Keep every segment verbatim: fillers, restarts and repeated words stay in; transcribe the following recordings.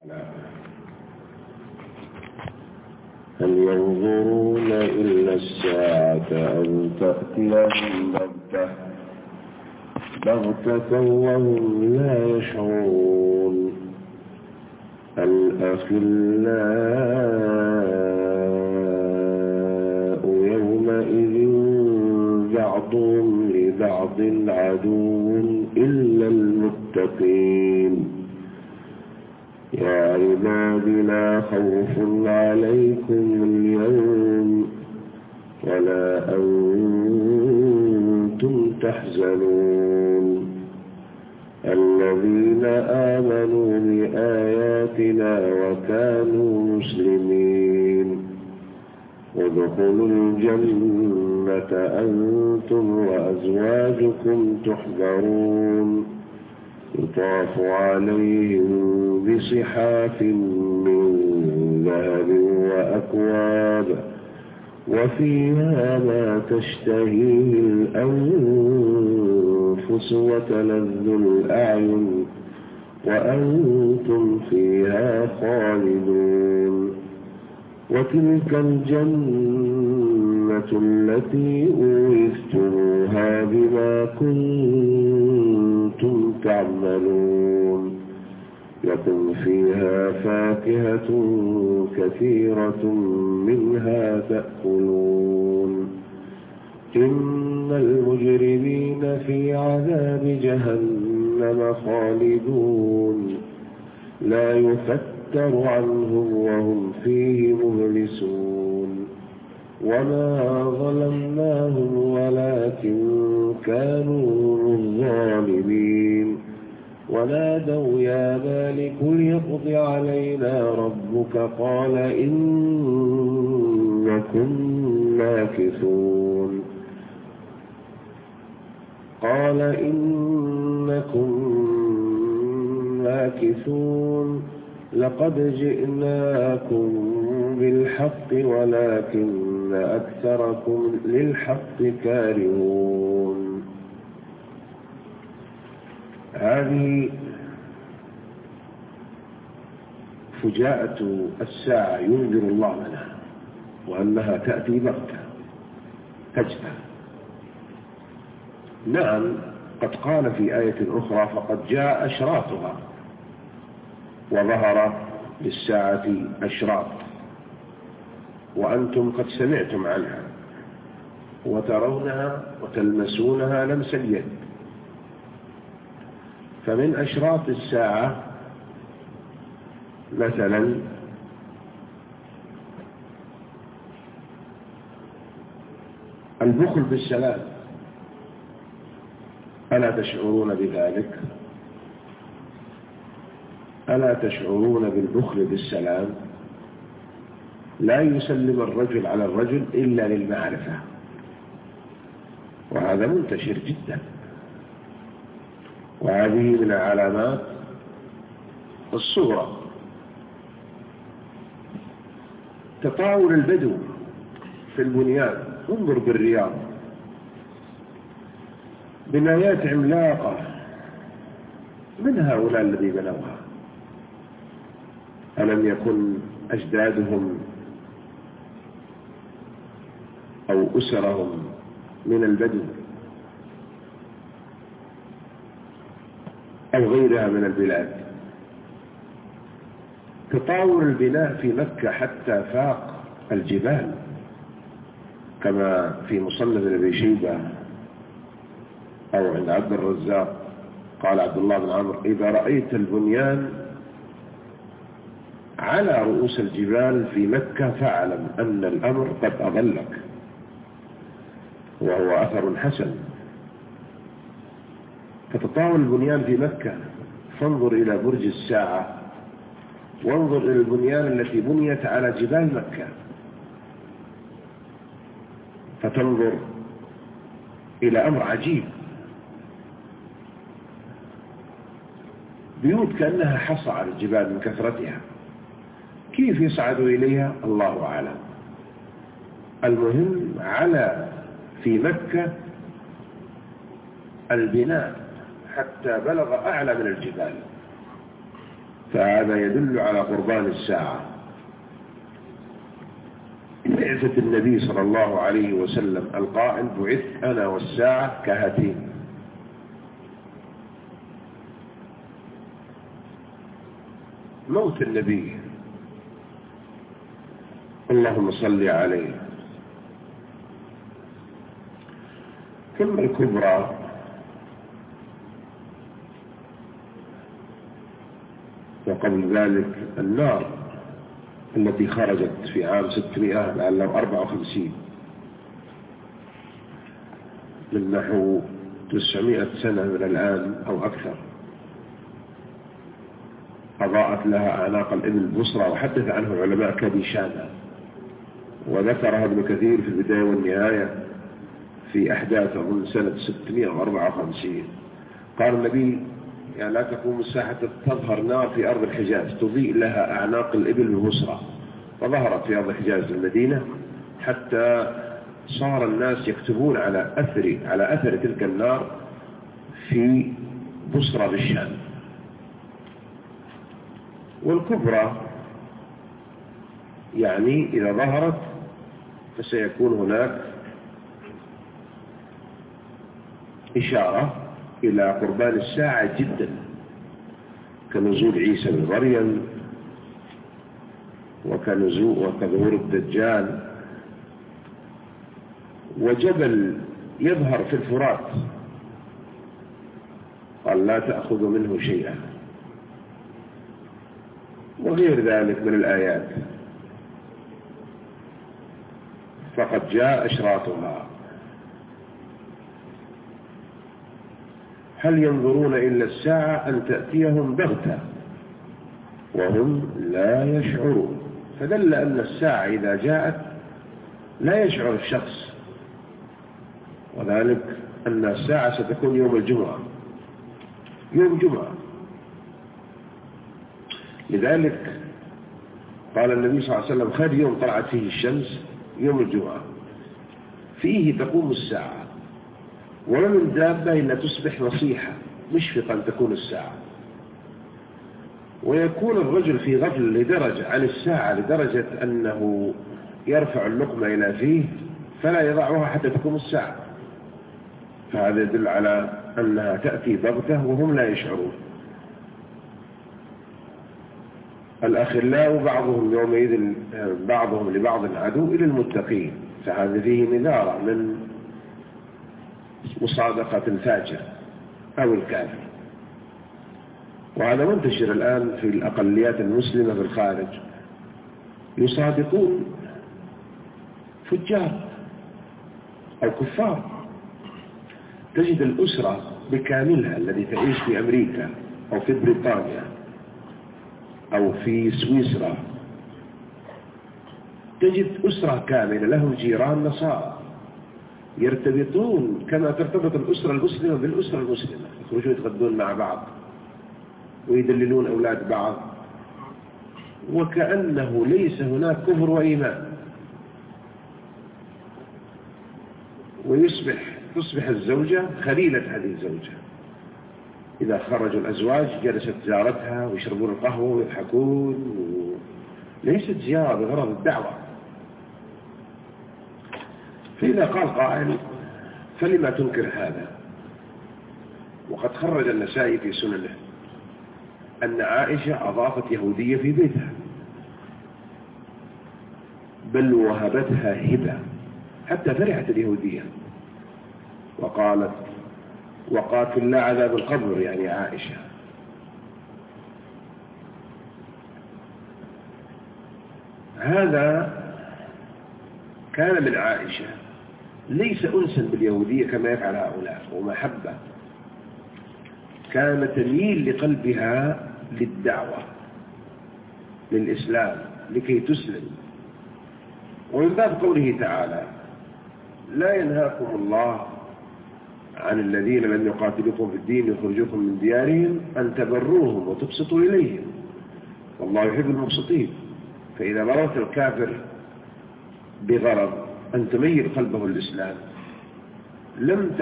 هل ينظرون إلا الساعة أن تأتيهم بغتة بغتة وهم لا يشعرون الأخلاء يومئذ بعضهم لبعض عدو إلا المتقين يا عباد لا خوف عليكم اليوم ولا أنتم تحزنون الذين آمنوا بآياتنا وكانوا مسلمين ادخلوا الجنة أنتم وأزواجكم تحبرون يطاف عليهم بصحاف من ذهب وأكواب وفيها ما تشتهيه الأنفس وتلذ الأعين وأنتم فيها خالدون وتلك الجنة التي أورثتموها بما كنتم تعملون لكم فيها فاكهة كثيرة منها تأكلون إن المجرمين في عذاب جهنم خالدون لا يفتر عنهم وهم فيه مبلسون وما ظلمناهم ولكن كانوا الظالمين ونادوا يا مالك ليقض علينا ربك قال إنكم ماكثون قال إنكم ماكثون لقد جئناكم بالحق ولكن أكثركم للحق كارهون هذه فجاءة الساعة ينذر الله منها وأنها تأتي بغتة فجأة. نعم قد قال في آية أخرى فقد جاء أشراطها وظهر للساعة أشراط وأنتم قد سمعتم عنها وترونها وتلمسونها لمس اليد. فمن أشراط الساعة مثلا البخل بالسلام، ألا تشعرون بذلك؟ ألا تشعرون بالبخل بالسلام؟ لا يسلم الرجل على الرجل إلا للمعرفة، وهذا منتشر جدا، وهذه من العلامات الصغرى. تطاول البدو في البنيان، انظر بالرياض بنايات عملاقة من هؤلاء الذي بنوها؟ ألم يكن أجدادهم أو أسرهم من البدو أو غيرها من البلاد؟ تطاول البناء في مكة حتى فاق الجبال، كما في مصنف ابي شيبة أو عند عبد الرزاق قال عبد الله بن عمرو إذا رأيت البنيان على رؤوس الجبال في مكة فاعلم أن الأمر قد أضلك، وهو أثر حسن. فتطاول البنيان في مكة، فانظر إلى برج الساعة وانظر إلى البنيان التي بنيت على جبال مكة، فتنظر إلى أمر عجيب، بيوت كأنها حصى على الجبال من كثرتها، كيف يصعدوا إليها الله أعلم. المهم على في مكة البناء حتى بلغ أعلى من الجبال، فهذا يدل على قربان الساعة. بعثة النبي صلى الله عليه وسلم القائل: بعثت أنا والساعة كهاتين. موت النبي اللهم صل عليه. ثم الكبرى وقبل ذلك النار التي خرجت في عام ستمائة لعله أربعة وخمسين من نحو تسعمائة سنة من الآن أو أكثر، أضاءت لها أعناق الإبل بصرى، وحدث عنه العلماء كبيشانا، وذكرها ابن كثير في البداية والنهاية في أحداث من سنة ستمائة وأربعة وخمسين. قال النبي: يعني لا تقوم الساعة تظهر نار في أرض الحجاز تضيء لها أعناق الإبل ببصرى، فظهرت في أرض الحجاز المدينة حتى صار الناس يكتبون على أثر على أثر تلك النار في بصرى بالشام. والكبرى يعني إذا ظهرت فسيكون هناك إشارة إلى قربان الساعة جدا، كنزول عيسى بن مريم وكنزول وكظهور الدجال، وجبل يظهر في الفرات قال: لا تأخذ منه شيئا، وغير ذلك من الآيات. فقد جاء أشراطها. هل ينظرون إلا الساعة أن تأتيهم بغتة وهم لا يشعرون؟ فدل أن الساعة إذا جاءت لا يشعر الشخص، وذلك أن الساعة ستكون يوم الجمعة، يوم جمعة. لذلك قال النبي صلى الله عليه وسلم: خير يوم طلعت فيه الشمس يوم الجمعة، فيه تقوم الساعة، وما من دابة إلا تصبح نصيحة مشفقا تكون الساعة. ويكون الرجل في غفل لدرجة عن الساعة لدرجة أنه يرفع اللقمة إلى فيه فلا يضعها حتى تقوم الساعة، فهذا يدل على أنها تأتي بغتة وهم لا يشعرون. الأخلاء بعضهم يومئذ بعضهم لبعض عدو إلى المتقين، فهذا فيه نذارة من مصادقة الفاجر أو الكافر. وهذا منتشر الآن في الأقليات المسلمة في الخارج، يصادقون فجار أو كفار. تجد الأسرة بكاملها التي تعيش في أمريكا أو في بريطانيا أو في سويسرا، تجد أسرة كاملة لهم جيران نصارى يرتبطون كما ترتبط الأسرة المسلمة بالأسرة المسلمة، يخرجون يتغدون مع بعض ويدللون أولاد بعض، وكأنه ليس هناك كفر وإيمان. ويصبح تصبح الزوجة خليلة هذه الزوجة، إذا خرجوا الأزواج جلست زيارتها ويشربون القهوة ويضحكون، و... ليست زيارة بغرض الدعوة. فإذا قال قائل: فلما تنكر هذا؟ وقد خرج النسائي في سننه أن عائشة أضافت يهودية في بيتها، بل وهبتها هبة حتى فرحت اليهودية وقالت: وقاتل لا عذاب القبر، يعني عائشة. هذا كان من عائشة، ليس أنسا باليهودية كما يفعل هؤلاء ومحبة، كان تميل لقلبها للدعوة للإسلام لكي تسلم. ومن باب قوله تعالى: لا ينهاكم الله عن الذين لم يقاتلوكم في الدين يخرجوكم من ديارهم أن تبروهم وتقسطوا إليهم والله يحب المقسطين. فإذا مرت الكافر بغرض أن تميل قلبه الإسلام لم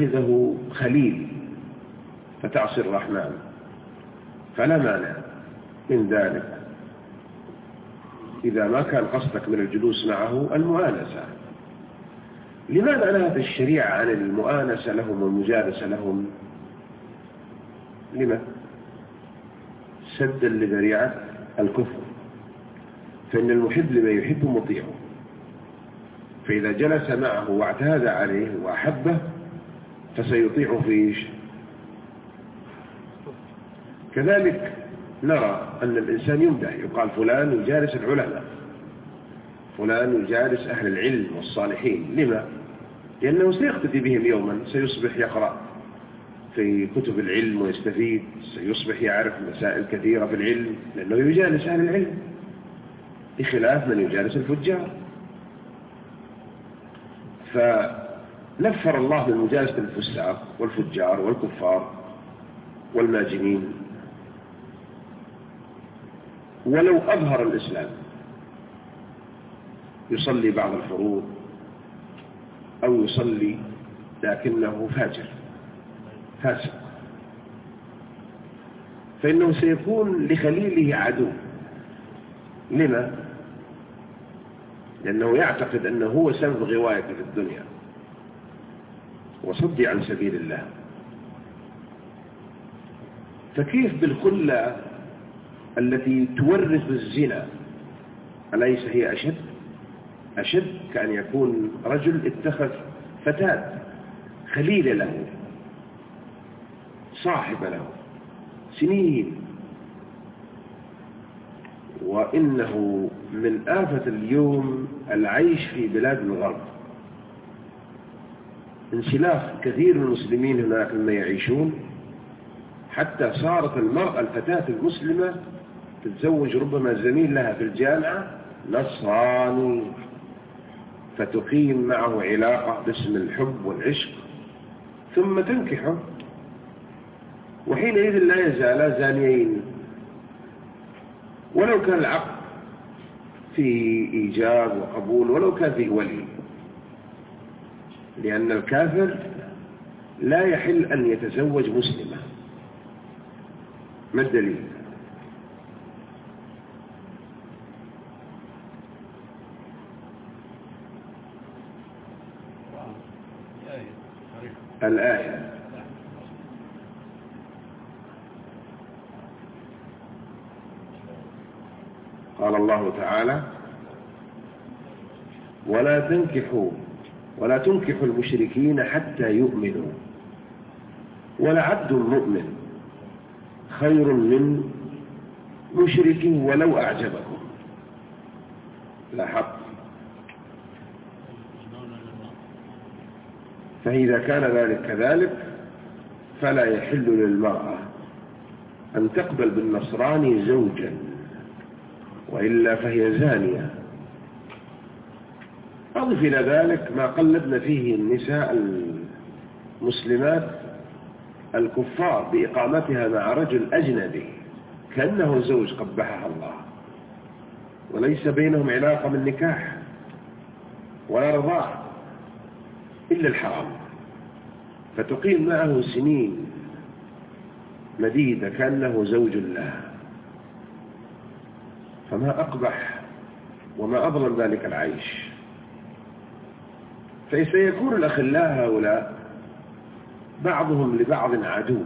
تتخذه خليل فتعصي الرحمن، فلا مانع من ذلك إذا ما كان قصدك من الجلوس معه المؤانسة. لماذا نهت الشريعة عن المؤانسة لهم والمجالسة لهم؟ لما؟ سدا لذريعة الكفر، فإن المحب لما يحب مطيعه، فإذا جلس معه واعتاد عليه وأحبه فسيطيع فيه. كذلك نرى أن الإنسان يمدح، يقال فلان يجالس العلماء، فلان يجالس أهل العلم والصالحين. لما؟ لأنه سيقتدي بهم يوما، سيصبح يقرأ في كتب العلم ويستفيد، سيصبح يعرف مسائل كثيرة في العلم لأنه يجالس أهل العلم، بخلاف من يجالس الفجار. فنفر الله من مجالسة الفساق والفجار والكفار والماجنين. ولو أظهر الإسلام يصلي بعض الفروض أو يصلي لكنه فاجر فاسق، فإنه سيكون لخليله عدو. لما؟ لأنه يعتقد أنه هو سبب غوايته في الدنيا وصدي عن سبيل الله. فكيف بالخلة التي تورث الزنا؟ أليس هي أشد؟ أشد كأن يكون رجل اتخذ فتاة خليل له، صاحب له سنين. وإنه من آفة اليوم العيش في بلاد الغرب، انسلاخ كثير من المسلمين هناك مما يعيشون، حتى صارت المرأة الفتاة المسلمة تتزوج ربما زميل لها في الجامعة نصراني، فتقيم معه علاقة باسم الحب والعشق ثم تنكحه، وحينئذ لا يزالا زانيين، ولو كان العقد فيه إيجاب وقبول، ولو كان فيه ولي، لأن الكافر لا يحل أن يتزوج مسلمة. ما الدليل؟ الآية قال الله تعالى: ولا تنكحوا ولا تنكحوا المشركين حتى يؤمنوا ولعبد مؤمن خير من مشرك ولو أعجبكم. لا حق. فإذا كان ذلك كذلك فلا يحل للمرأة أن تقبل بالنصراني زوجا، وإلا فهي زانية. أضف إلى ذلك ما قلدنا فيه النساء المسلمات الكفار بإقامتها مع رجل أجنبي كأنه زوج قبحها الله، وليس بينهم علاقة من نكاح ولا رضاع إلا الحرام، فتقيم معه سنين مديدة كأنه زوج لها. فما أقبح وما أظلم ذلك العيش. فسيكون الأخلاء هؤلاء بعضهم لبعض عدو.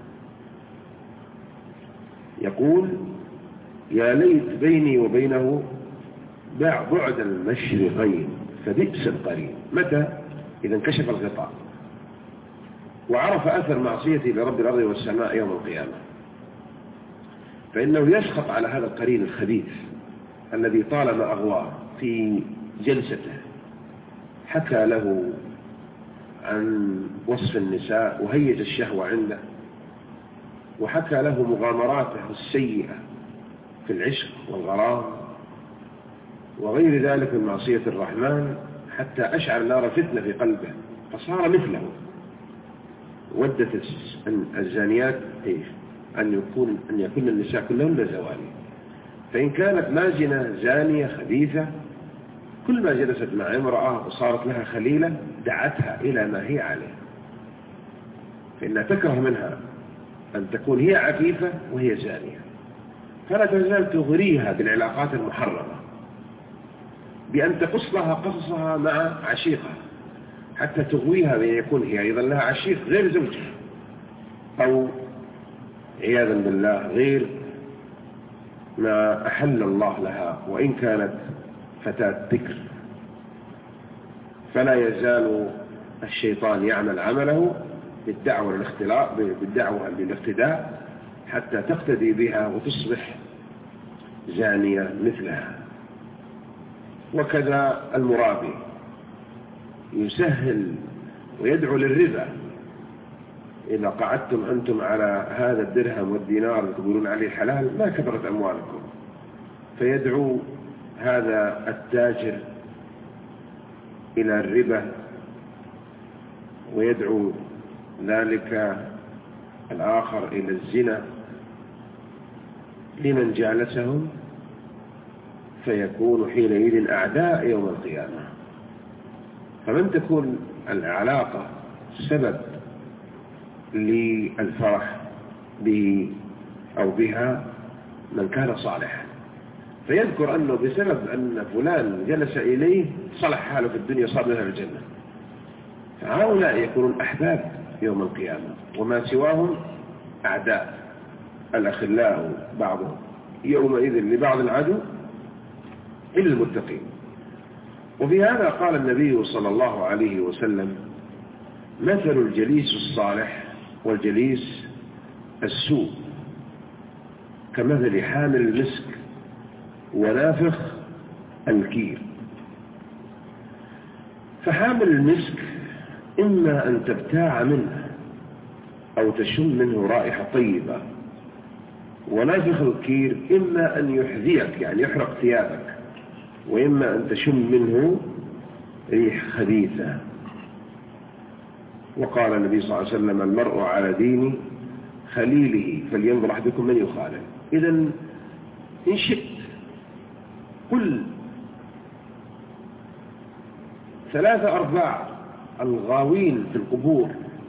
يقول: يا ليت بيني وبينه بعد المشرقين فبئس القرين. متى؟ إذا انكشف الغطاء وعرف أثر معصيته لرب الأرض والسماء يوم القيامة، فإنه يسخط على هذا القرين الخبيث الذي طالما أغواه في جلسته. حكى له عن وصف النساء وهيج الشهوة عنده، وحكى له مغامراته السيئة في العشق والغرام وغير ذلك من معصية الرحمن، حتى أشعل نار فتنة في قلبه فصار مثله. ودت الزانيات إيش؟ أن يكون أن يكون النساء كلهن زواني، فإن كانت ماجنة زانية خبيثة كل ما جلست مع امرأة وصارت لها خليلة دعتها إلى ما هي عليه، فإنها تكره منها أن تكون هي عفيفة وهي زانية. فلا تزال تغريها بالعلاقات المحرمة بأن تقص لها قصصها مع عشيقها، حتى تغويها بأن يكون هي أيضا لها عشيق غير زوجها، أو عياذا بالله غير ما أحل الله لها وإن كانت فتاة ذكر. فلا يزال الشيطان يعمل عمله بالدعوة للاختلاط بالدعوة للاقتداء حتى تقتدي بها وتصبح زانية مثلها. وكذا المرابي يسهل ويدعو للربا. إذا قعدتم أنتم على هذا الدرهم والدينار تقولون عليه حلال ما كبرت أموالكم، فيدعو هذا التاجر إلى الربا، ويدعو ذلك الآخر إلى الزنا لمن جالسهم، فيكون حينئذ أعداء يوم القيامة. فمن تكون العلاقة سبب للفرح به أو بها من كان صالحا، فيذكر أنه بسبب أن فلان جلس إليه صلح حاله في الدنيا صار منها الجنة. فهؤلاء يكونون أحباب يوم القيامة، وما سواهم أعداء. الأخلاء بعضهم يومئذ لبعض العدو إلا المتقين. وفي هذا قال النبي صلى الله عليه وسلم: مثل الجليس الصالح والجليس السوء كمثل حامل المسك ونافخ الكير. فحامل المسك إما أن تبتاع منه أو تشم منه رائحة طيبة، ونافخ الكير إما أن يحذيك يعني يحرق ثيابك، وإما أن تشم منه ريح خبيثة. وقال النبي صلى الله عليه وسلم: المرء على دين خليله فلينظر أحدكم من يخالف. إذن إن شئت كل ثلاثة أرباع الغاوين في القبور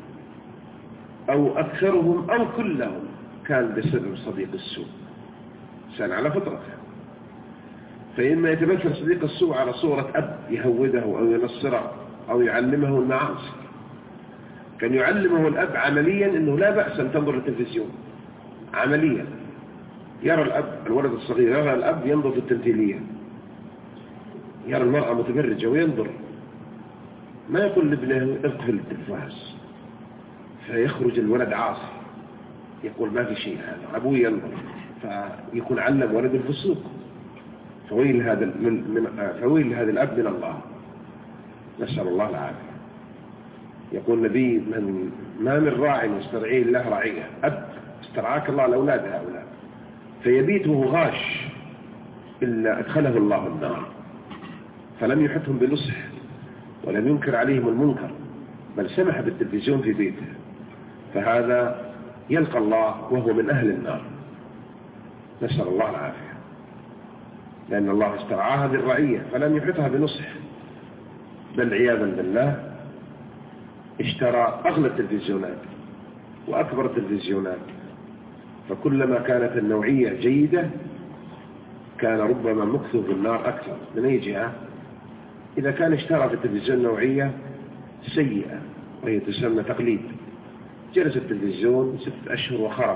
أو أكثرهم أو كلهم كان بسبب صديق السوء، كان على فطرته. فإما يتمثل صديق السوء على صورة أب يهوده أو ينصره أو يعلمه المعاصي. كان يعلمه الأب عمليا أنه لا بأس أن تنظر التلفزيون عمليا. يرى الأب الولد الصغير يرى الأب ينظر في التمثيلية، يرى المرأة متبرجة وينظر، ما يقول لابنه اقفل التلفاز، فيخرج الولد عاصي يقول ما في شيء هذا أبوه ينظر، فيكون علم ولد الفسوق. فويل هذا من من فويل هذا الأب من الله، نسأل الله العافية. يقول النبي: من ما من راع يسترعيه الله رعية. أب استرعاك الله الأولاد هؤلاء، فيبيت وهو غاش إلا أدخله الله النار، فلم يحطهم بنصح ولم ينكر عليهم المنكر، بل سمح بالتلفزيون في بيته، فهذا يلقى الله وهو من أهل النار، نسأل الله العافية. لأن الله استرعاها بالرعية فلم يحطها بنصح، بل عياذا بالله اشترى أغلى التلفزيونات وأكبر التلفزيونات. فكلما كانت النوعية جيدة كان ربما مكثه في النار أكثر. من أي جهة؟ إذا كان اشترى في التلفزيون نوعية سيئة وهي تسمى تقليد، جلس التلفزيون ستة أشهر وخرب،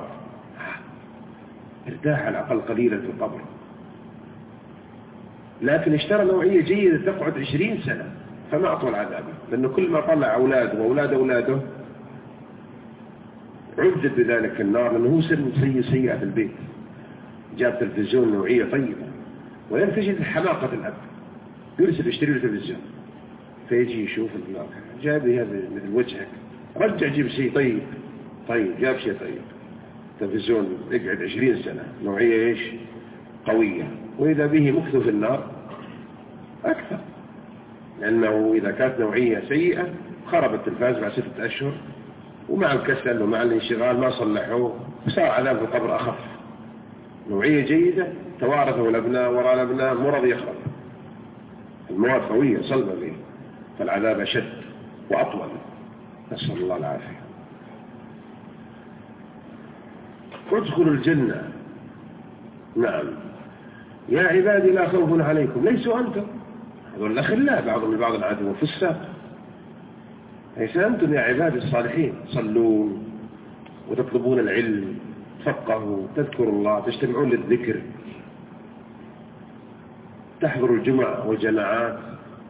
ارتاح على الأقل قليلا في القبر. لكن اشترى نوعية جيدة تقعد عشرين سنة، فما أطول عذابه، لأنه كل ما طلع أولاده وأولاد أولاده عدت بذلك النار، لأنه هو سن سيء سيئة في البيت، جاب تلفزيون نوعية طيبة. وينتجد حماقة الأب، يرسل يشتري له تلفزيون، فيجي يشوف النار جاب هذا مثل وجهك، رجع جيب شيء طيب. طيب جاب شيء طيب، تلفزيون يقعد عشرين سنة نوعية إيش قوية، وإذا به مكث في النار أكثر، لأنه إذا كانت نوعية سيئة خرب التلفاز بعد ستة أشهر، ومع الكسل ومع الانشغال ما صلحوه وصار عذاب القبر أخف. نوعية جيدة توارثه الأبناء وراء الأبناء، مرض يخرب، المواد قوية صلبة به، فالعذاب أشد وأطول، نسأل الله العافية. ادخلوا الجنة نعم. يا عبادي لا خوف عليكم، ليسوا أنتم هذول الأخلاء بعضهم لبعض العدو في الساق، ليس أنتم يا عبادي الصالحين تصلون وتطلبون العلم، تفقهوا، تذكروا الله، تجتمعون للذكر، تحضروا الجمع والجماعات،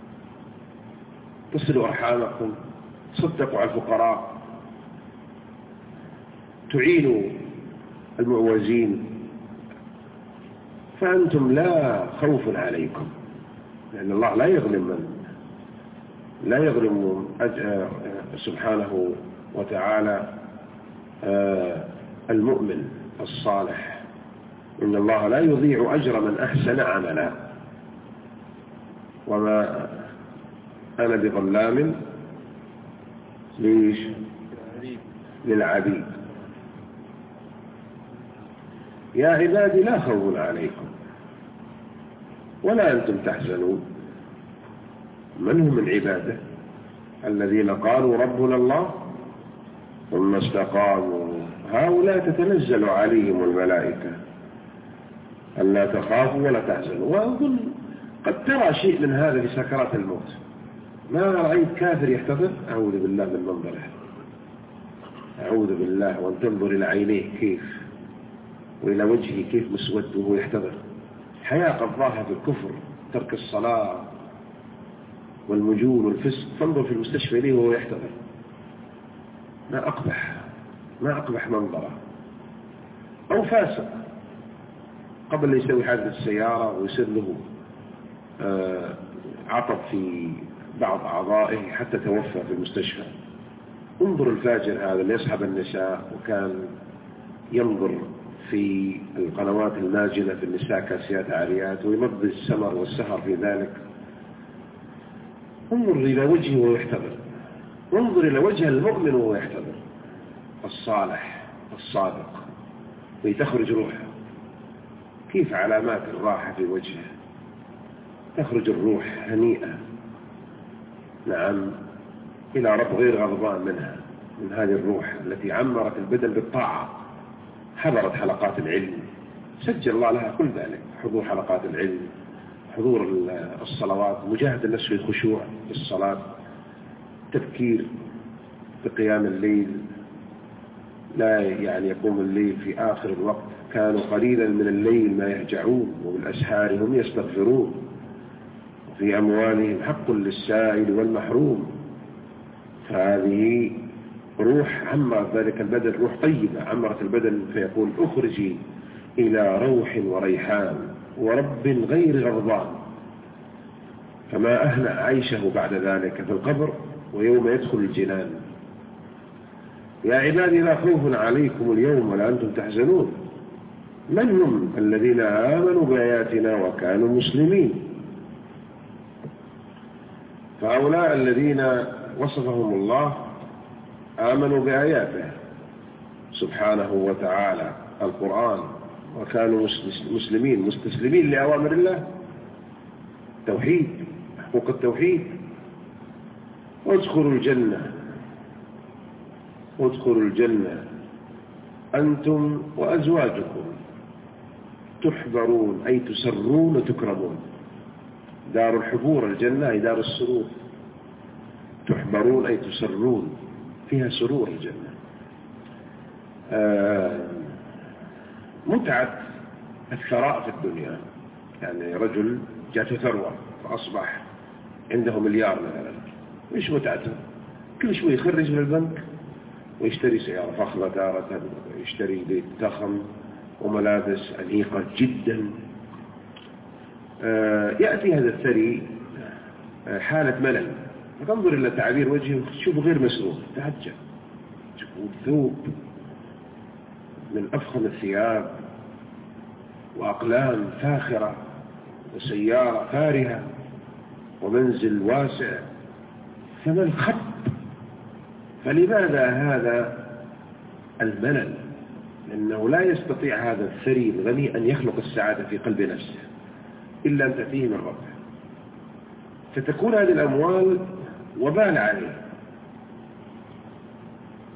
تصلوا أرحامكم، تصدقوا على الفقراء، تعينوا المعوزين، فأنتم لا خوف عليكم، لأن الله لا يظلم من لا يظلم سبحانه وتعالى المؤمن الصالح، إن الله لا يضيع أجر من أحسن عملا، وما أنا بظلام ليش للعبيد. يا عبادي لا خوف عليكم ولا أنتم تحزنون. من هم من عباده؟ الذين قالوا ربنا الله ثم استقاموا، هؤلاء تتنزل عليهم الملائكة ألا تخافوا ولا تحزنوا. وأظن قد ترى شيء من هذا في سكرات الموت. ما رأيت كافر يحتضر؟ أعوذ بالله من منظره، أعوذ بالله. وأن تنظر إلى عينيه كيف، وإلى وجهه كيف مسود وهو يحتضر. حياة قضاها في الكفر، ترك الصلاة والمجون والفسق، تنظر في المستشفى إليه وهو يحتضر. ما أقبح ما أقبح منظره. أو فاسق قبل لا يسوي حادث السيارة ويصير له آه عطب في بعض أعضائه حتى توفى في المستشفى. انظر الفاجر هذا اللي يصحب النساء، وكان ينظر في القنوات الماجنة في النساء كاسيات عاريات، ويمضي السمر والسهر في ذلك. انظر إلى وجهه وهو يحتضر، انظر إلى وجه المؤمن وهو يحتضر الصالح الصادق، وتخرج روحه. كيف علامات الراحة في وجهه، تخرج الروح هنيئة، نعم، إلى رب غير غضبان منها، من هذه الروح التي عمرت البدن بالطاعة، حضرت حلقات العلم، سجل الله لها كل ذلك، حضور حلقات العلم، حضور الصلوات، مجاهدة النفس في الخشوع في الصلاة، تفكير بقيام الليل، لا يعني يقوم الليل في آخر الوقت، كانوا قليلا من الليل ما يهجعون وبالأسحار هم يستغفرون، وفي أموالهم حق للسائل والمحروم. فهذه روح عمرت ذلك البدن، روح طيبة عمرت البدن، فيقول اخرجي إلى روح وريحان ورب غير غضبان. فما أهنأ عيشه بعد ذلك في القبر ويوم يدخل الجنان. يا عبادي لا خوف عليكم اليوم ولا أنتم تحزنون. من هم الذين آمنوا بآياتنا وكانوا مسلمين؟ فهؤلاء الذين وصفهم الله آمنوا بآياته سبحانه وتعالى القرآن، وكانوا مسلمين مستسلمين لأوامر الله، توحيد، حقوق التوحيد. وادخلوا الجنة وادخلوا الجنة أنتم وأزواجكم تحبرون، أي تسرون وتكرمون. دار الحبور الجنة هي دار السرور، تحبرون أي تسرون، فيها سرور الجنة. آه متعة الثراء في الدنيا، يعني رجل جاته ثروة فأصبح عنده مليار مثلا، مش متعته؟ كل شوي يخرج من البنك ويشتري سيارة فخمة تارة، ويشتري بيت ضخم وملابس أنيقة جدا. آه يأتي هذا الثري آه حالة ملل، فتنظر إلى تعبير وجهه تشوفه غير مسرور، تهجأ، ثوب من أفخم الثياب، وأقلام فاخرة، وسيارة فارهة، ومنزل واسع، فما الخط؟ فلماذا هذا الملل؟ لأنه لا يستطيع هذا الثري الغني أن يخلق السعادة في قلب نفسه إلا أن تأتيه من ربه، فتكون هذه الأموال وبال عليه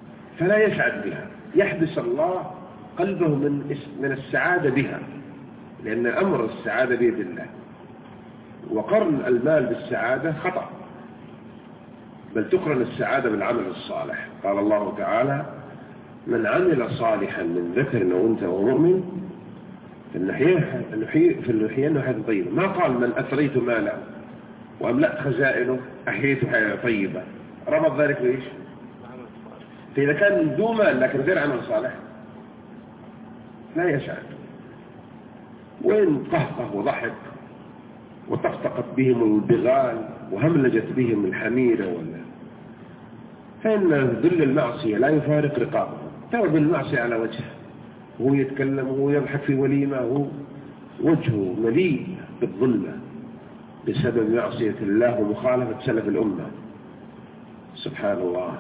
فلا يسعد بها، يحبس الله قلبه من من السعادة بها، لأن أمر السعادة بيد الله، وقرن المال بالسعادة خطأ، بل تقرن السعادة بالعمل الصالح. قال الله تعالى: من عمل صالحا من ذكر أو أنثى وهو مؤمن فلنحيينه حياة طيبة. ما قال من أثريت ماله وأملأت خزائنه أحييته حياة طيبة، ربط ذلك بإيش؟ فإذا كان ذو مال لكن غير عمل صالح لا يسعد. وإن قهقه وضحك وطقطقت بهم البغال وهملجت بهم الحميرة ولا، فإن ذل المعصية لا يفارق رقابه. تعرض المعصية على وجهه وهو يتكلم وهو يضحك في وليمة وهو وجهه مليء بالظلمة بسبب معصية الله ومخالفة سلف الأمة. سبحان الله.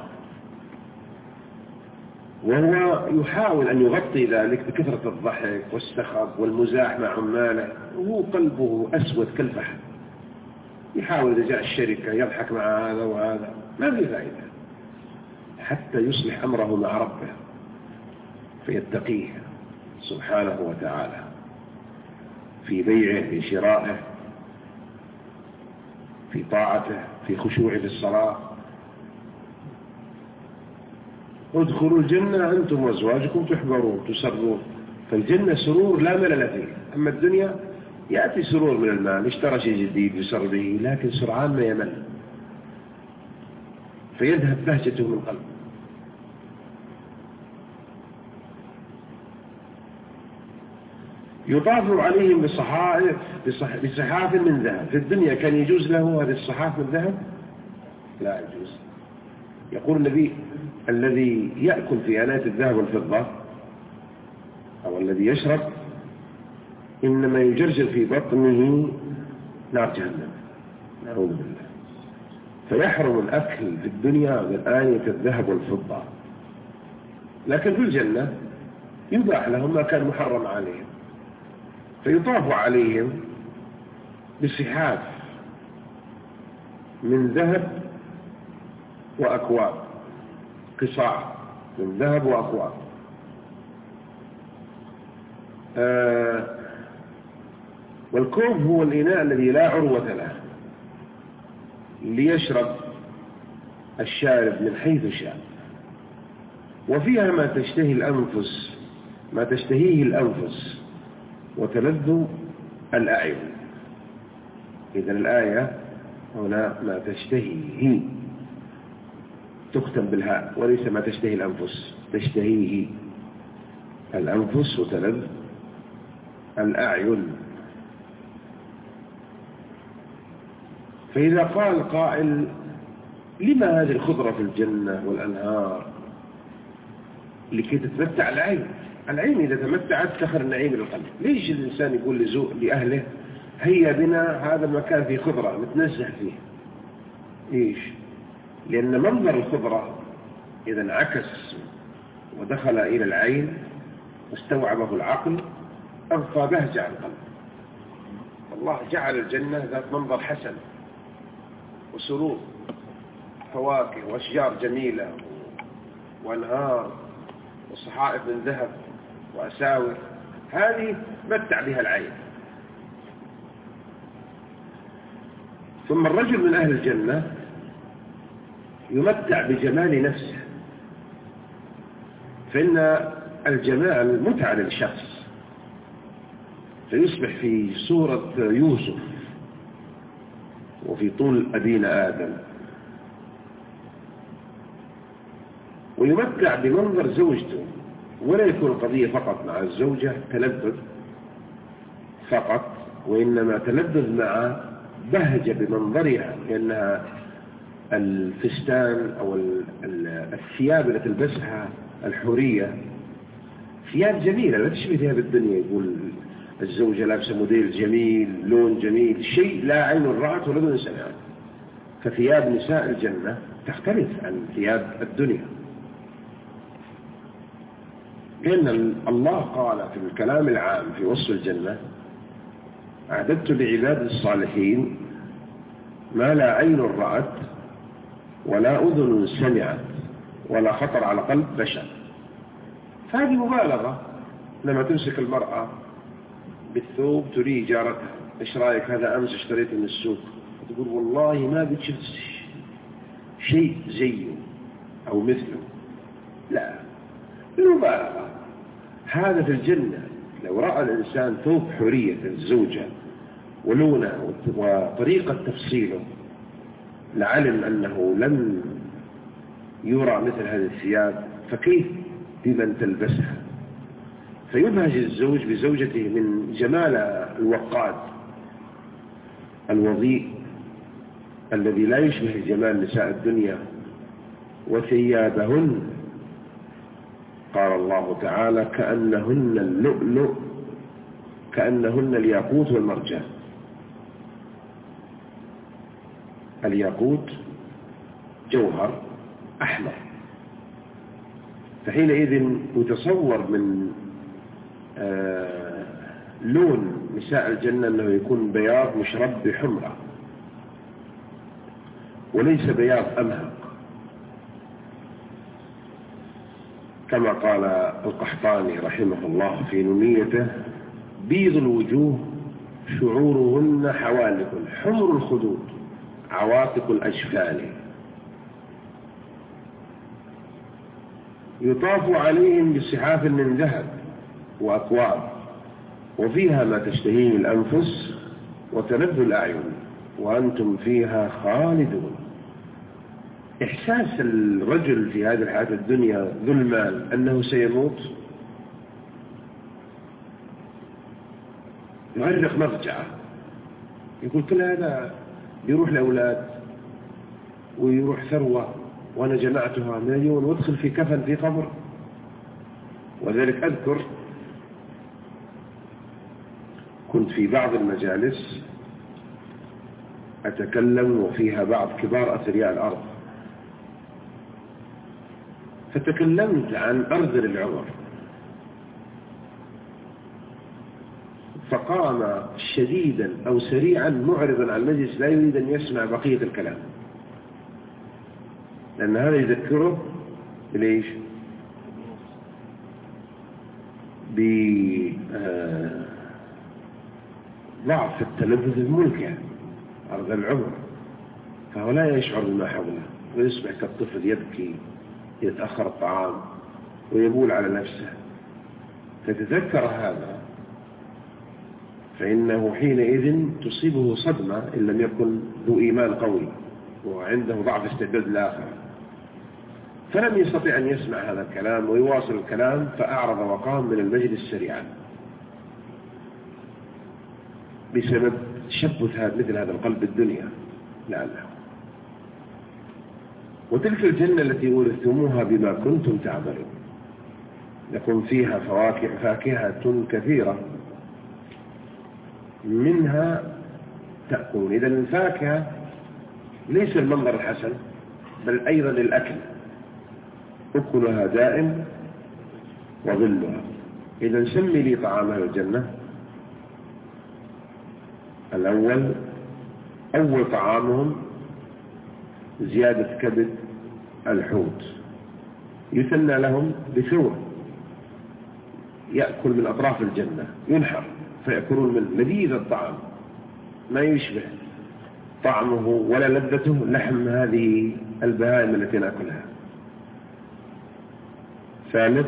وهو يحاول أن يغطي ذلك بكثرة الضحك والسخط والمزاح مع عماله، وهو قلبه أسود كالفحم. يحاول إذا جاء الشركة يضحك مع هذا وهذا، ما في فائدة حتى يصلح أمره مع ربه فيتقيه سبحانه وتعالى في بيعه، في شرائه، في طاعته، في خشوعه في الصلاة. ادخلوا الجنة أنتم وأزواجكم تحبرون تسرون. فالجنة سرور لا ملل فيه. أما الدنيا يأتي سرور من المال، اشترى شيء جديد يسر به، لكن سرعان ما يمل فيذهب بهجته من قلبه. يطاف عليهم بصحائف بصحاف من ذهب. في الدنيا كان يجوز له هذه الصحاف من ذهب؟ لا يجوز. يقول النبي: الذي يأكل في آنات الذهب والفضة أو الذي يشرب إنما يجرجر في بطنه نار جهنم، نعوذ بالله. فيحرم الأكل في الدنيا من آنية الذهب والفضة، لكن في الجنة يباح لهم ما كان محرم عليهم. فيطاف عليهم بصحاف من ذهب وأكواب، قصاع من ذهب وأكواب. آه والكوب هو الإناء الذي لا عروة له ليشرب الشارب من حيث شاء، وفيها ما تشتهي الأنفس ما تشتهيه الأنفس وتلذ الأعين. إذن الآية هنا ما تشتهيه تختم بالهاء وليس ما تشتهي الأنفس، تشتهيه الأنفس وتلذ الأعين. فإذا قال قائل: لما هذه الخضرة في الجنة والأنهار؟ لكي تتمتع العين. العين إذا تمتعت سخر النعيم للقلب. ليش الإنسان يقول لزوء لأهله: هيا بنا هذا المكان فيه خضرة نتنزه فيه؟ إيش؟ لأن منظر الخضرة إذا انعكس ودخل إلى العين واستوعبه العقل أغفى بهجة عن القلب. الله جعل الجنة ذات منظر حسن وسرور، فواكه وأشجار جميلة وأنهار وصحائف من ذهب وأساور، هذه متع بها العين. ثم الرجل من أهل الجنة يمتع بجمال نفسه، فإن الجمال متعة للشخص، فيصبح في صورة يوسف وفي طول أبينا آدم، ويمتع بمنظر زوجته، ولا يكون القضية فقط مع الزوجة تلذذ فقط، وإنما تلذذ مع بهجة بمنظرها، لأنها الفستان أو الثياب التي تلبسها الحورية ثياب جميلة لا تشبه ثياب الدنيا. يقول الزوجة لابسة موديل جميل، لون جميل، شيء لا عين رأت ولا أذن سمعت. فثياب نساء الجنة تختلف عن ثياب الدنيا، لأن الله قال في الكلام العام في وصف الجنة: أعددت لعباد الصالحين ما لا عين رأت ولا أذن سمعت ولا خطر على قلب بشر. فهذه مبالغة لما تمسك المرأة بالثوب تريه جارتها، إيش رأيك هذا أمس اشتريته من السوق، تقول والله ما قد شفت شيء زيه أو مثله. لا، المبالغة. هذا في الجنة لو رأى الإنسان ثوب حرية الزوجة ولونه وطريقة تفصيله لعلم أنه لم يرى مثل هذه الثياب، فكيف بمن تلبسها؟ فيبهج الزوج بزوجته من جمال الوقاد الوضيء الذي لا يشبه جمال نساء الدنيا. وثيابهن قال الله تعالى كأنهن اللؤلؤ كأنهن الياقوت والمرجان. الياقوت جوهر أحمر، فحينئذ يتصور من آه لون نساء الجنة أنه يكون بياض مشرب بحمرة وليس بياض أمهق، كما قال القحطاني رحمه الله في نونيته: بيض الوجوه شعورهن حوالق، حمر الخدود عواتق الأجفان، يطاف عليهم بصحاف من ذهب وأكواب وفيها ما تشتهيه الأنفس وتلذ الأعين وأنتم فيها خالدون. إحساس الرجل في هذه الحياة الدنيا ذو المال أنه سيموت يغرق مرجعه، يقول كل هذا يروح لأولاد ويروح ثروة وأنا جمعتها مليون وادخل في كفن في قبر. وذلك أذكر كنت في بعض المجالس أتكلم وفيها بعض كبار أثرياء الأرض، فتكلمت عن أرذل العمر، فقام شديدا أو سريعا معرضا عن المجلس لا يريد أن يسمع بقية الكلام، لأن هذا يذكره بليش بضعف التلذذ الملك يعني أرذل العمر، فهو لا يشعر بما حوله ويصبح كالطفل يبكي يتأخر الطعام ويبول على نفسه. فتذكر هذا فإنه حينئذ تصيبه صدمة إن لم يكن ذو إيمان قوي وعنده ضعف استعداد الآخر، فلم يستطع أن يسمع هذا الكلام ويواصل الكلام، فأعرض وقام من المجلس سريعا بسبب تشبث مثل هذا القلب بالدنيا لعله. وتلك الجنة التي أورثتموها بما كنتم تعملون، لكم فيها فواكه فاكهة كثيرة منها تأكلون. إذا الفاكهة ليس المنظر الحسن بل أيضا الأكل، أكلها دائم وظلها. إذا سمي لي طعام أهل الجنة. الأول أول طعامهم زيادة كبد الحوت، يثنى لهم بثور يأكل من أطراف الجنة ينحر فيأكلون من لذيذ الطعام ما يشبه طعمه ولا لذته لحم هذه البهائم التي نأكلها. ثالث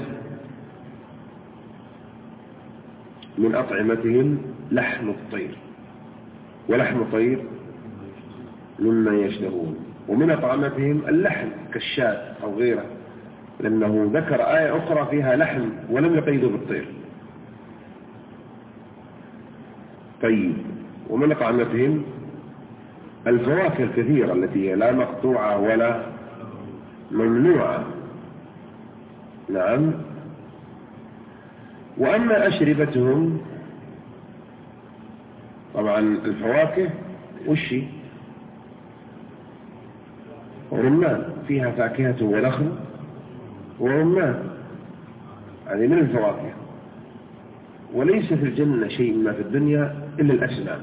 من أطعمتهم لحم الطير، ولحم الطير مما يشتهون. ومن أطعمتهم اللحم كالشاة أو غيره، لأنه ذكر آية أخرى فيها لحم ولم يقيده بالطير. طيب، ومن أطعمتهم الفواكه الكثيرة التي هي لا مقطوعة ولا ممنوعة. نعم. وأما أشربتهم، طبعا الفواكه وشي ورمان، فيها فاكهة ونخل ورمان، هذه من الفواكه. وليس في الجنة شيء ما في الدنيا إلا الأسنان،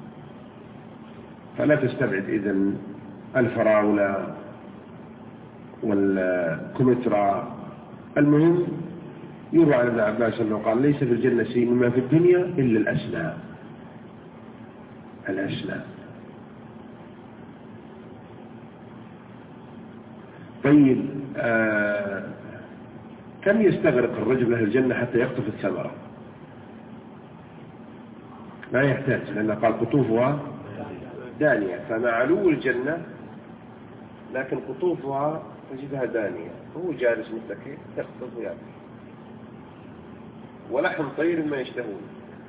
فلا تستبعد إذن الفراولة والكمثرى. المهم يروى عن ابن عباس أنه قال ليس في الجنة شيء مما في الدنيا إلا الأسنان. الأسنان. طيب آه كم يستغرق الرجل أهل الجنة حتى يقطف الثمرة؟ لا يحتاج، لأن قال قطوفها دانية، فمع علو الجنة لكن قطوفها تجدها دانية، هو جالس متكئ يقطف ويأكل، ولحم طير ما يشتهون.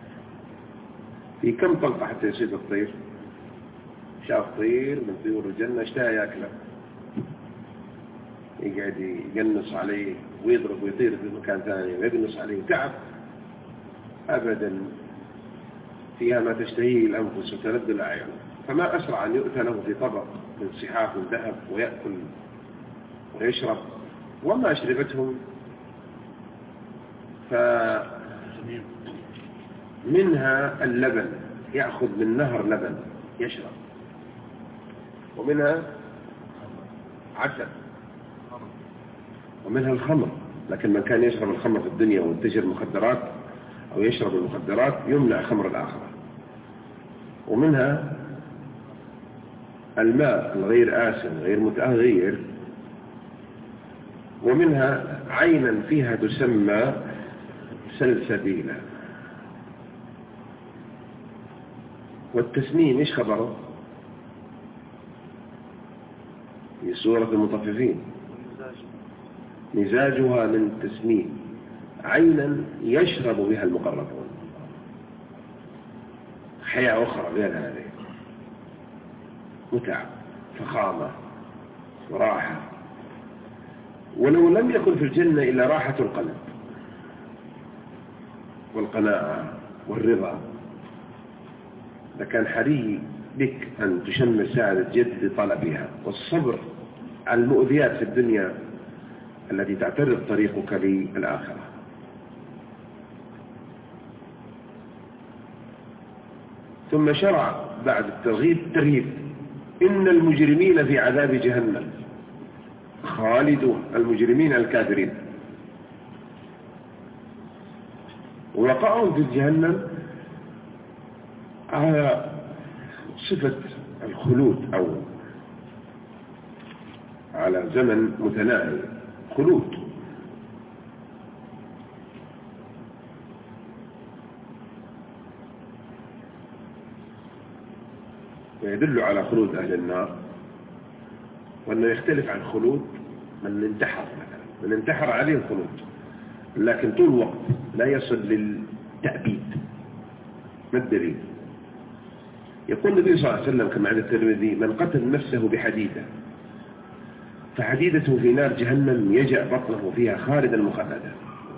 في كم طلقة حتى يصيد الطير؟ شاف طير من طيور الجنة اشتهى يأكله، يقعد يقنص عليه ويضرب ويطير في مكان ثاني ويقنص عليه، تعب أبدا، فيها ما تشتهيه الأنفس وتلذ الأعين. فما أسرع أن يؤتى له في طبق من صحاف من ذهب ويأكل ويشرب، وما أشربتهم. فمنها اللبن، يأخذ من نهر لبن يشرب، ومنها عسل، ومنها الخمر. لكن من كان يشرب الخمر في الدنيا ويتجر المخدرات أو يشرب المخدرات يمنع خمر الآخرة. ومنها الماء الغير آسن غير متغير. ومنها عينا فيها تسمى سلسبيلا. والتسنيم إيش خبره؟ في سورة المطففين، مزاجها من تسنيم عينا يشرب بها المقربون. حياة أخرى غير هذه، متعة، فخامة وراحة. ولو لم يكن في الجنة إلا راحة القلب والقناعة والرضا لكان حري بك أن تشمل ساعة جد لطلبها، والصبر على المؤذيات في الدنيا التي تعترض طريقك للآخرة. ثم شرع بعد الترغيب الترهيب: إن المجرمين في عذاب جهنم خالدون. المجرمين الكافرين، ووقعهم في جهنم على صفة الخلود أو على زمن متناهي، خلود. ويدل على خلود أهل النار، وأنه يختلف عن خلود من انتحر مثلا. من انتحر عليه الخلود، لكن طول الوقت لا يصل للتأبيد. ما الدليل؟ يقول النبي صلى الله عليه وسلم كما عند الترمذي: من قتل نفسه بحديدة فحديدته في نار جهنم يجأ بطنه فيها خالدا مخلدا.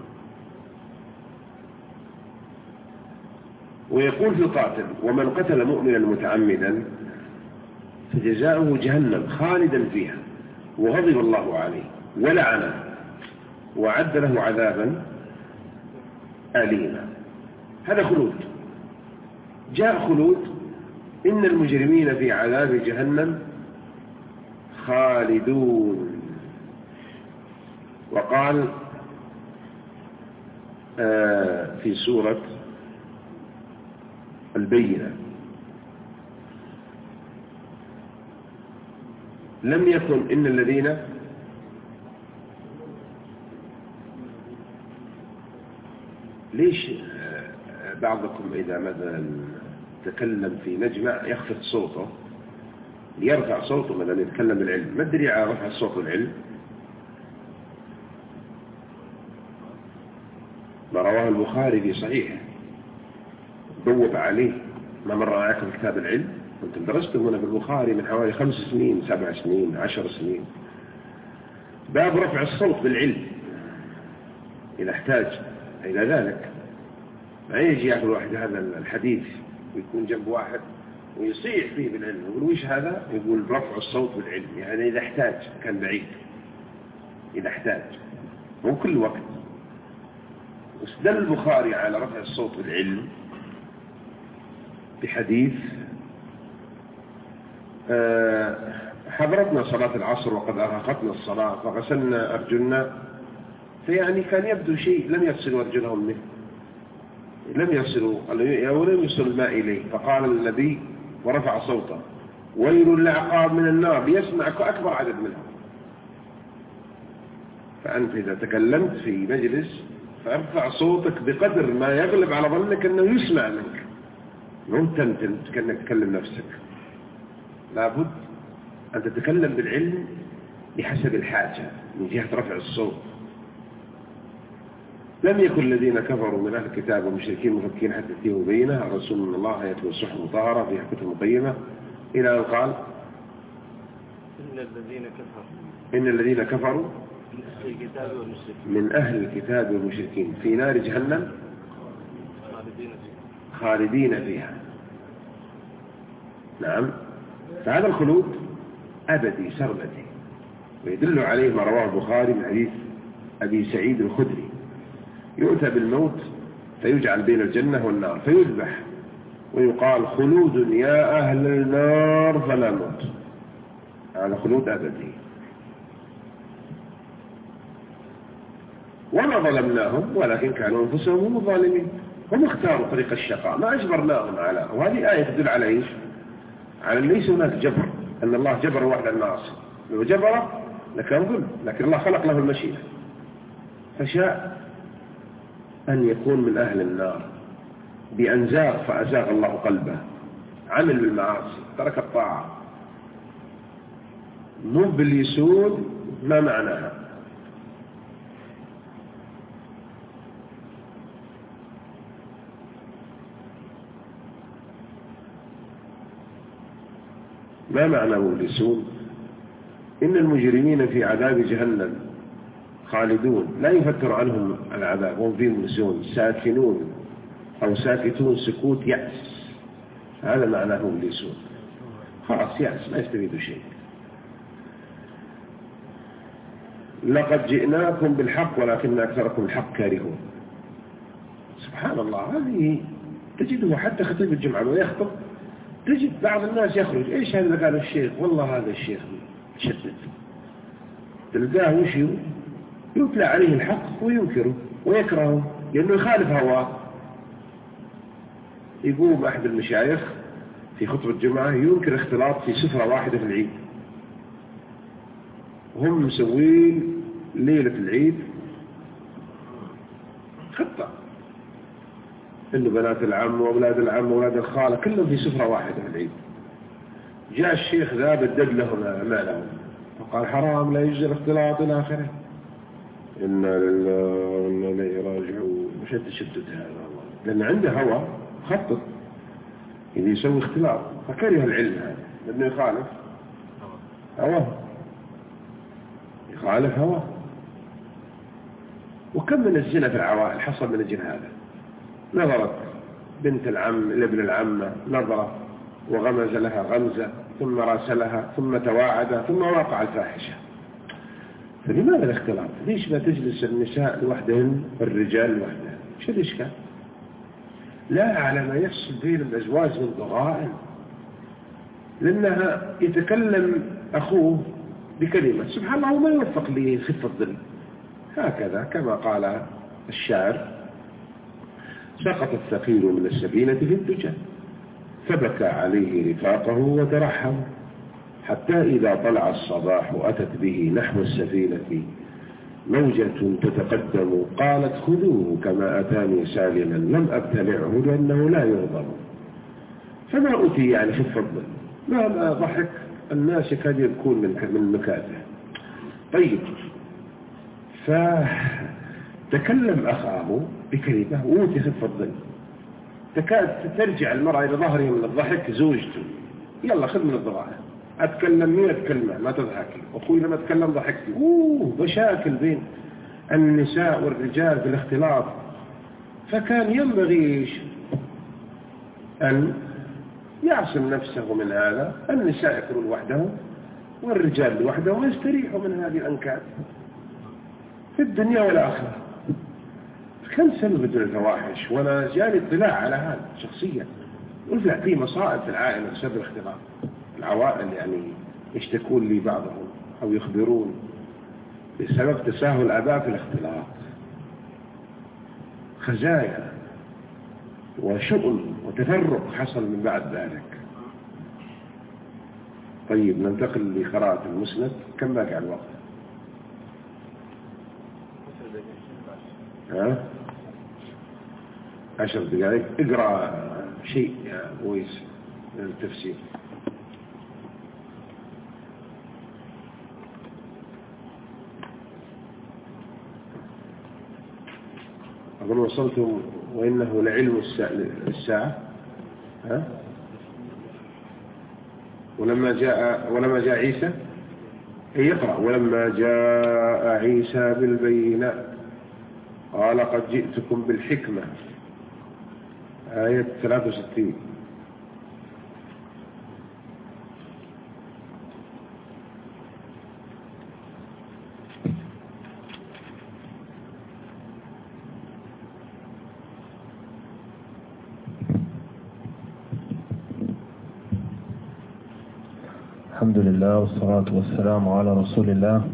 ويقول في القاتل: ومن قتل مؤمنا متعمدا فجزاؤه جهنم خالدا فيها وغضب الله عليه ولعنه وعد له عذابا أليما. هذا خلود. جاء خلود: إن المجرمين في عذاب جهنم خالدون. وقال آه في سورة البينة: لم يكن إن الذين ليش بعضكم إذا مثلا تكلم في مجمع يخفض صوته ليرفع صوته مثلا يتكلم بالعلم؟ ما الدليل على رفع الصوت بالعلم؟ ما رواه البخاري في صحيح، بوب عليه. ما مر عليكم كتاب العلم؟ كنتم درستم هنا بالبخاري من حوالي خمس سنين سبع سنين عشر سنين، باب رفع الصوت بالعلم إذا احتاج إلى ذلك. ما يجي يأخذ واحد هذا الحديث ويكون جنب واحد ويصيح فيه بالعلم، يقول: ويش هذا؟ يقول: رفع الصوت بالعلم، يعني إذا احتاج، كان بعيد إذا احتاج، مو كل وقت. واستدل البخاري على رفع الصوت بالعلم بحديث: حضرتنا صلاة العصر وقد أرهقتنا الصلاة فغسلنا أرجلنا فيعني كان يبدو شيء لم يصلوا أرجلهم منه، لم يصلوا ولم يصل الماء إليه. فقال النبي ورفع صوته: ويل للعقاب من النار، ليسمعك أكبر عدد منهم. فأنت إذا تكلمت في مجلس فارفع صوتك بقدر ما يغلب على ظنك أنه يسمع منك، مو تنتن كأنك تكلم نفسك. لابد أن تتكلم بالعلم بحسب الحاجة من جهة رفع الصوت. لم يكن الذين كفروا من أهل الكتاب والمشركين مفكين حتى يأتيهم بينة الرسول من الله يتلو الصحف مطهرة فيها كتب مقيمة، إلى أن قال: إن الذين كفروا إن الذين كفروا من أهل الكتاب من أهل الكتاب والمشركين والمشركين في نار جهنم خالدين فيها. خالدين فيها. نعم، فهذا الخلود أبدي سرمدي، ويدل عليه ما رواه البخاري من حديث أبي سعيد الخدري: يؤتى بالموت فيجعل بين الجنة والنار فيذبح ويقال: خلود يا أهل النار فلا موت. هذا خلود أبدي. وما ظلمناهم ولكن كانوا أنفسهم هم الظالمين، هم اختاروا طريق الشقاء، ما أجبرناهم على. وهذه آية تدل على إيش؟ على أن ليس هناك جبر، أن الله جبر واحد الناصر، لو جبره لكان ظلم، لكن الله خلق له المشيئة، فشاء أن يكون من أهل النار بأن زاغ فأزاغ الله قلبه، عمل بالمعاصي ترك الطاعة. مبلسون ما معناها؟ ما معنى مبلسون؟ إن المجرمين في عذاب جهنم خالدون لا يفتر عنهم العذاب، هم فيه مبلسون، ساكنون أو ساكتون سكوت يأس. هذا معناه مبلسون، خلاص يأس ما يستفيدوا شيء. لقد جئناكم بالحق ولكن أكثركم الحق كارهون. سبحان الله، هذه تجده حتى خطيب الجمعة ويخطب تجد بعض الناس يخرج: إيش هذا اللي قاله الشيخ؟ والله هذا الشيخ شدد. تلقاه وشي يتلى عليه الحق وينكره ويكرهه لأنه يخالف هواه. يقوم أحد المشايخ في خطبة الجمعة ينكر اختلاط في سفرة واحدة في العيد، وهم مسوين ليلة العيد خطة إنه بنات العم وأولاد العم وأولاد الخالة كلهم في سفرة واحدة في العيد. جاء الشيخ ذا بدد لهم مالهم فقال: حرام لا يجوز الاختلاط إلى آخره. إنا لله وإنا إليه راجعون. مش التشدد هذا والله، لأن عنده هوى خطط إذا يسوي اختلاط، فكره العلم هذا لأنه يخالف هواه، يخالف هواه. وكم من الزنا في العوائل حصل من الجن هذا. نظرت بنت العم لابن العمة نظرة وغمز لها غمزة ثم راسلها ثم تواعد ثم وقع الفاحشة. فلماذا الاختلاط؟ ليش ما تجلس النساء لوحدهن والرجال لوحدهن؟ شو الإشكال؟ لا على ما يحصل بين الأزواج من ضغائن، لأنها يتكلم أخوه بكلمة سبحان الله وما يوفق لخفة الظل. هكذا كما قال الشاعر: سقط الثقيل من السفينة في الدجى فبكى عليه رفاقه وترحم حتى إذا طلع الصباح أتت به نحو السفينة موجة تتقدم قالت: خذوه كما أتاني سالما لم أبتلعه لأنه لا يغضب. فما أتي يعني خفة الظل، ما ضحك الناس يكاد يبكون من مكاته. طيب، فتكلم أخاه بكلمة وأوتي خفة الظل، تكاد ترجع المرأة إلى ظهرها من الضحك زوجته: يلا خذ من الضغائن، أتكلم مئة كلمة ما تضحكي، أخوي لما أتكلم ضحكتي. أوه مشاكل بين النساء والرجال في الاختلاط. فكان ينبغي أن يعصم نفسه من هذا. النساء يكونوا لوحدهم والرجال لوحدهم ويستريحوا من هذه الأنكاد في الدنيا والآخرة. كم سبب الفواحش، وأنا جاني اطلاع على هذا شخصيا، وفي في مصائب في العائلة بسبب الاختلاط. العوائل يعني يشتكون لي بعضهم أو يخبرون بسبب تساهل الآباء في الاختلاط، خزايا وشؤم وتفرق حصل من بعد ذلك. طيب ننتقل لقراءة المسند. كم باقي على الوقت؟ ها؟ عشر دقائق. اقرأ شيء يا ويس من التفسير. أقول وصلتم وإنه لعلم الساعة. ها؟ ولما جاء ولما جاء عيسى يقرأ ولما جاء عيسى بالبينات قال قد جئتكم بالحكمة. آية ثلاثة وستين. الحمد لله والصلاة والسلام على رسول الله.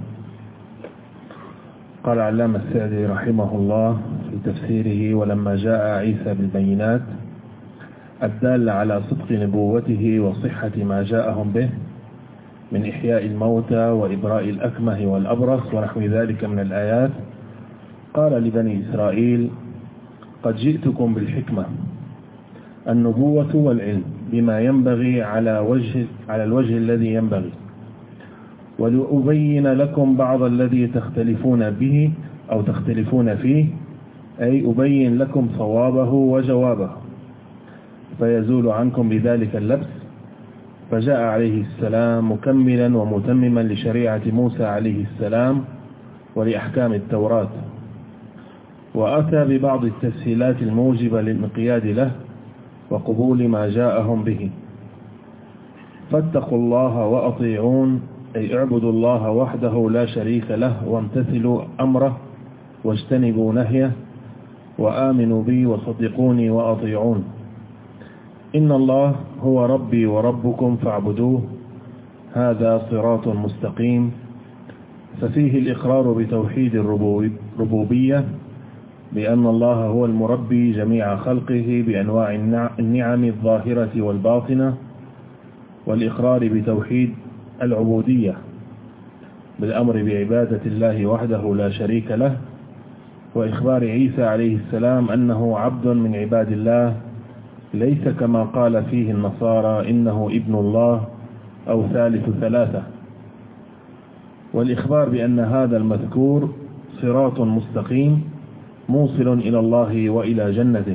قال علامة السعدي رحمه الله في تفسيره ولما جاء عيسى بالبينات الدالة على صدق نبوته وصحة ما جاءهم به من إحياء الموتى وإبراء الأكمه والأبرص ونحو ذلك من الآيات، قال لبني إسرائيل قد جئتكم بالحكمة، النبوة والعلم بما ينبغي على وجه على الوجه الذي ينبغي، ولأبين لكم بعض الذي تختلفون به أو تختلفون فيه، أي أبين لكم صوابه وجوابه فيزول عنكم بذلك اللبس. فجاء عليه السلام مكملا ومتمما لشريعة موسى عليه السلام ولأحكام التوراة، وأتى ببعض التسهيلات الموجبة للانقياد له وقبول ما جاءهم به. فاتقوا الله وأطيعون، أي اعبدوا الله وحده لا شريك له وامتثلوا أمره واجتنبوا نهيه، وآمنوا بي وصدقوني وأطيعون. إن الله هو ربي وربكم فاعبدوه، هذا صراط مستقيم. ففيه الإقرار بتوحيد الربوبية بأن الله هو المربي جميع خلقه بأنواع النعم الظاهرة والباطنة، والإقرار بتوحيد العبودية بالأمر بعبادة الله وحده لا شريك له، وإخبار عيسى عليه السلام أنه عبد من عباد الله ليس كما قال فيه النصارى إنه ابن الله أو ثالث ثلاثة، والإخبار بأن هذا المذكور صراط مستقيم موصل إلى الله وإلى جنته.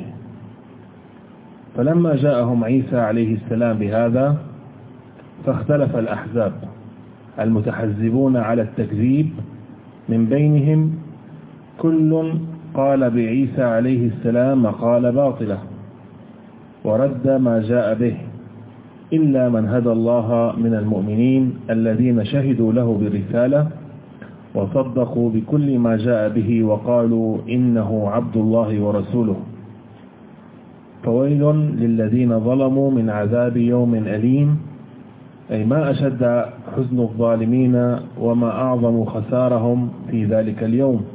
فلما جاءهم عيسى عليه السلام بهذا فاختلف الأحزاب المتحزبون على التكذيب، من بينهم كل قال بعيسى عليه السلام مقال باطلة ورد ما جاء به، إلا من هدى الله من المؤمنين الذين شهدوا له بالرسالة وصدقوا بكل ما جاء به وقالوا إنه عبد الله ورسوله. فويل للذين ظلموا من عذاب يوم أليم، أي ما أشد حزن الظالمين وما أعظم خسارهم في ذلك اليوم.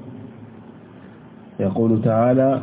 يقول تعالى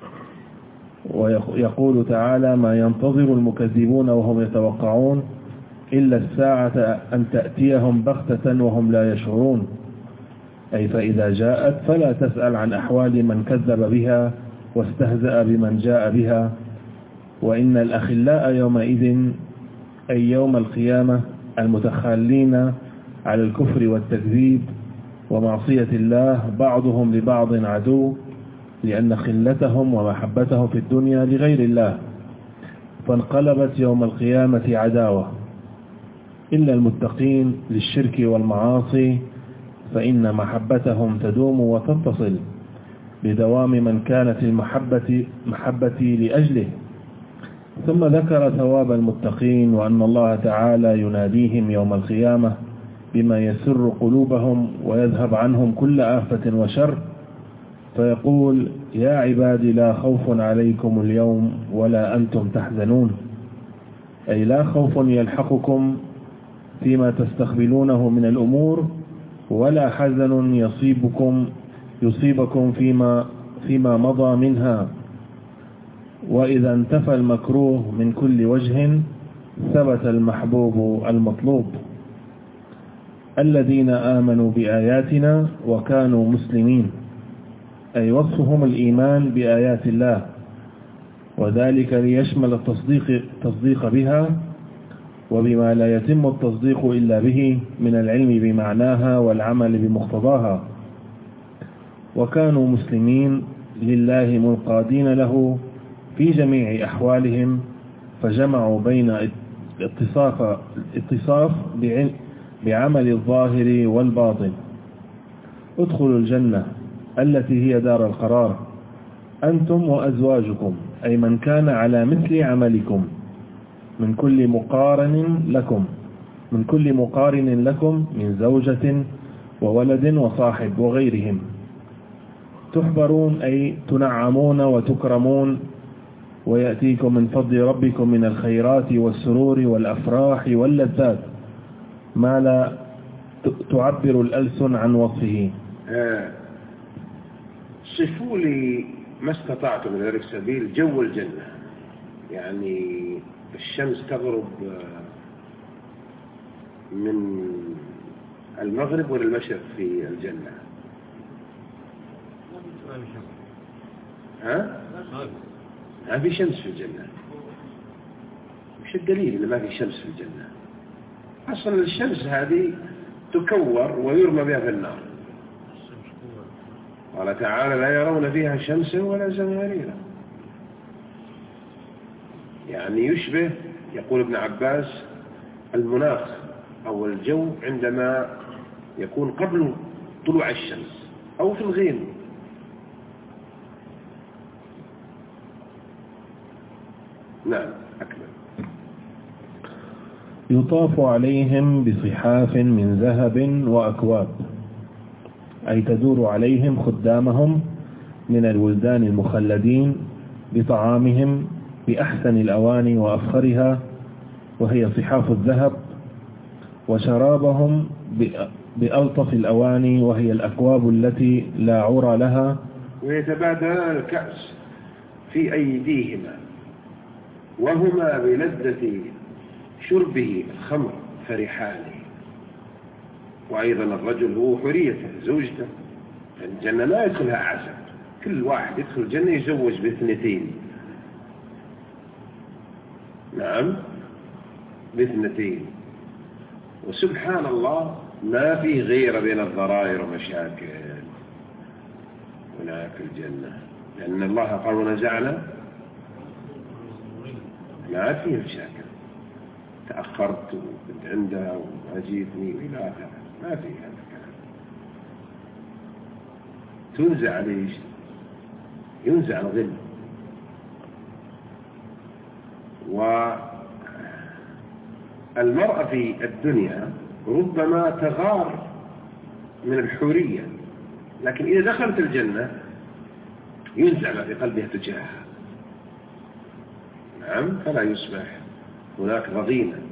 ويقول تعالى ما ينتظر المكذبون وهم يتوقعون إلا الساعة أن تأتيهم بغتة وهم لا يشعرون، أي فإذا جاءت فلا تسأل عن أحوال من كذب بها واستهزأ بمن جاء بها. وإن الأخلاء يومئذ أي يوم القيامة المتخالين على الكفر والتكذيب ومعصية الله بعضهم لبعض عدو، لأن خلتهم ومحبتهم في الدنيا لغير الله، فانقلبت يوم القيامة عداوة، إلا المتقين للشرك والمعاصي فإن محبتهم تدوم وتتصل بدوام من كانت المحبة محبتي لأجله. ثم ذكر ثواب المتقين وأن الله تعالى يناديهم يوم القيامة بما يسر قلوبهم ويذهب عنهم كل آفة وشر، فيقول يا عبادي لا خوف عليكم اليوم ولا أنتم تحزنون، أي لا خوف يلحقكم فيما تستقبلونه من الأمور ولا حزن يصيبكم يصيبكم فيما فيما مضى منها. وإذا انتفى المكروه من كل وجه ثبت المحبوب المطلوب. الذين آمنوا بآياتنا وكانوا مسلمين، أي وصفهم الإيمان بآيات الله، وذلك ليشمل التصديق, التصديق بها وبما لا يتم التصديق إلا به من العلم بمعناها والعمل بمقتضاها. وكانوا مسلمين لله منقادين له في جميع أحوالهم، فجمعوا بين اتصاف, اتصاف بعمل الظاهر والباطن. ادخلوا الجنة التي هي دار القرار أنتم وأزواجكم، أي من كان على مثل عملكم، من كل مقارن لكم من كل مقارن لكم من زوجة وولد وصاحب وغيرهم. تحبرون أي تنعمون وتكرمون، ويأتيكم من فضل ربكم من الخيرات والسرور والأفراح واللذات ما لا تعبر الألسن عن وصفه. آه. صفوا لي ما استطعتم من ذلك سبيل جو الجنة، يعني الشمس تغرب من المغرب ولا المشرق في الجنة؟ ها؟ ما في شمس في الجنة. مش الدليل إن ما في شمس في الجنة؟ أصلا الشمس هذه تكور ويرمى بها في النار. قال تعالى لا يرون فيها شمسا ولا زمهريرا. يعني يشبه، يقول ابن عباس، المناخ أو الجو عندما يكون قبل طلوع الشمس أو في الغيم. نعم أكمل. يطاف عليهم بصحاف من ذهب وأكواب، أي تدور عليهم خدامهم من الولدان المخلدين بطعامهم بأحسن الأواني وأفخرها وهي صحاف الذهب، وشرابهم بألطف الأواني وهي الأكواب التي لا عرى لها. ويتبادلان الكأس في أيديهما وهما بلذة شربه الخمر فرحان. وأيضا الرجل هو حريته زوجته. الجنة لا يدخلها عسل، كل واحد يدخل الجنة يزوج باثنتين. نعم باثنتين. وسبحان الله ما في غير بين الضرائر ومشاكل هناك الجنة، لأن الله قال ونزعنا ما فيه مشاكل. تأخرت وكنت عندها وما جيتني إلى آخره، ما في هذا الكلام. تنزع ليش؟ ينزع الغل. والمرأة في الدنيا ربما تغار من الحورية، لكن إذا دخلت الجنة ينزع ما في قلبها تجاهها. نعم، فلا يصبح هناك رضينة